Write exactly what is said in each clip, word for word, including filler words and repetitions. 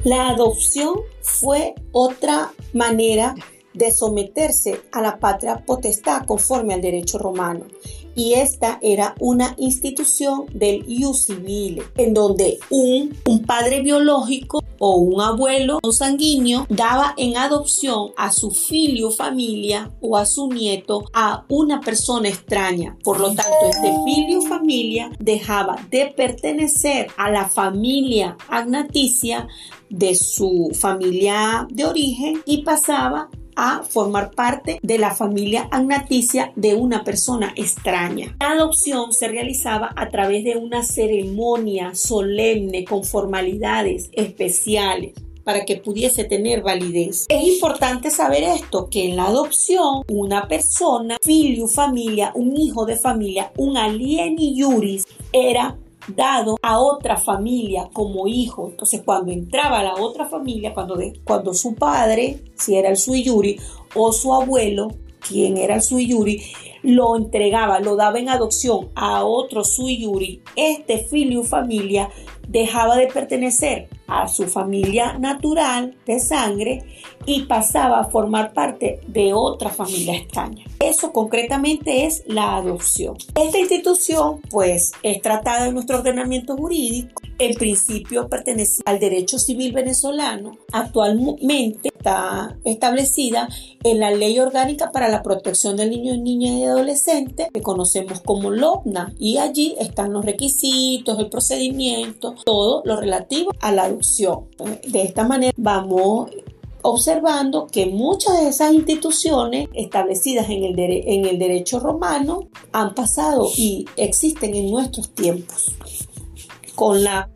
La adopción fue otra manera de someterse a la patria potestad conforme al derecho romano. Y esta era una institución del ius civile, en donde un, un padre biológico o un abuelo consanguíneo daba en adopción a su filio familia o a su nieto a una persona extraña. Por lo tanto, este filio familia dejaba de pertenecer a la familia agnaticia de su familia de origen y pasaba a formar parte de la familia agnaticia de una persona extraña. La adopción se realizaba a través de una ceremonia solemne con formalidades especiales para que pudiese tener validez. Es importante saber esto, que en la adopción una persona, filio familia, un hijo de familia, un alieni iuris, era dado a otra familia como hijo. Entonces, cuando entraba a la otra familia, cuando, de, cuando su padre, si era el sui iuris, o su abuelo, quien era el sui iuris, lo entregaba, lo daba en adopción a otro sui iuris, este filio familia dejaba de pertenecer a su familia natural de sangre y pasaba a formar parte de otra familia extraña. Eso concretamente es la adopción. Esta institución pues es tratada en nuestro ordenamiento jurídico. En principio pertenece al derecho civil venezolano. Actualmente está establecida en la Ley Orgánica para la Protección del Niño, Niña y Adolescente, que conocemos como LOPNA, y allí están los requisitos, el procedimiento, todo lo relativo a la adopción. De esta manera vamos observando que muchas de esas instituciones establecidas en el, dere- en el derecho romano han pasado y existen en nuestros tiempos con, la,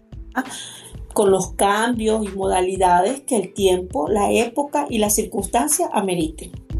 con los cambios y modalidades que el tiempo, la época y las circunstancias ameriten.